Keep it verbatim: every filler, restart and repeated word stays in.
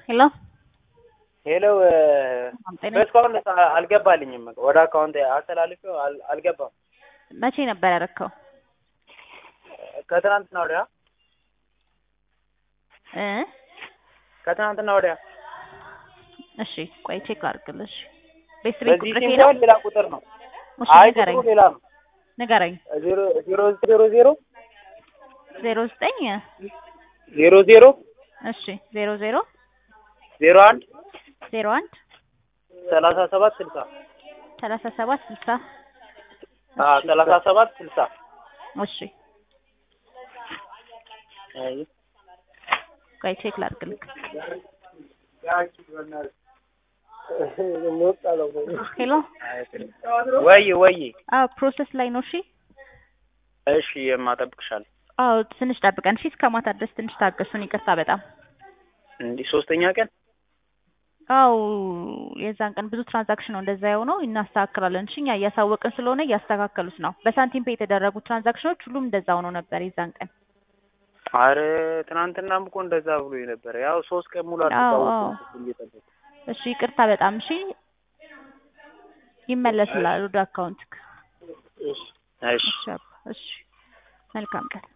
Hello? ሄሎ በስካውን አልገባልኝም ወደ አካውንት አስተላልፈው አልገባም መቼ ነበር ያረከው ከትናንትና ወዲያ እ ከትናንትና ወዲያ እሺ ቆይ ቼክ አድርግልሽ በስልክ ቁጥር ከሄደ ነው ሌላ ቁጥር ነው አይ ቁጥሩ ሌላ ነው ንገረኝ ዜሮ ዜሮ ዜሮ ዜሮ ዜሮ ዘጠኝ ዜሮ ዜሮ እሺ ዜሮ ዜሮ ዜሮ አንድ ዜሮ አንድ ሰላሳ ሰባት ስልሳ ሰላሳ ሰባት ስልሳ አዎ ሰላሳ ሰባት ስልሳ እሺ አይ ቆይ ቼክ ላድርግልክ ሄሎ ወይ ወይ አዎ ፕሮሰስ ላይ ነው እሺ እሺ የማጠብቅሻል አዎ ትንሽ ጠብቀን እሺ እስከማታ ድረስ ትንሽ ታገሱን ይቅርታ በጣም እንዴ ሶስተኛ ቀን አው የዛን ቀን ብዙ ትራንዛክሽን ነው እንደዛ የሆነው እናስተካክላለን እሺ እኛ እያሳወቅን ስለሆነ እያስተካከሉት ነው በሳንቲም ፔ የተደረጉ ትራንዛክሽኖች ሁሉም እንደዛ ሆኖ ነበር የዛን ቀን አረ ትናንትናም እኮ እንደዛ ብሎ ነበር ያው ሶስት ቀን ሙሉ አጥተው እየጠበቁ እሺ ይቅርታ በጣም እሺ ይመለስላል ወደ አካውንትክ እሺ እሺ እሺ መልካም ቀን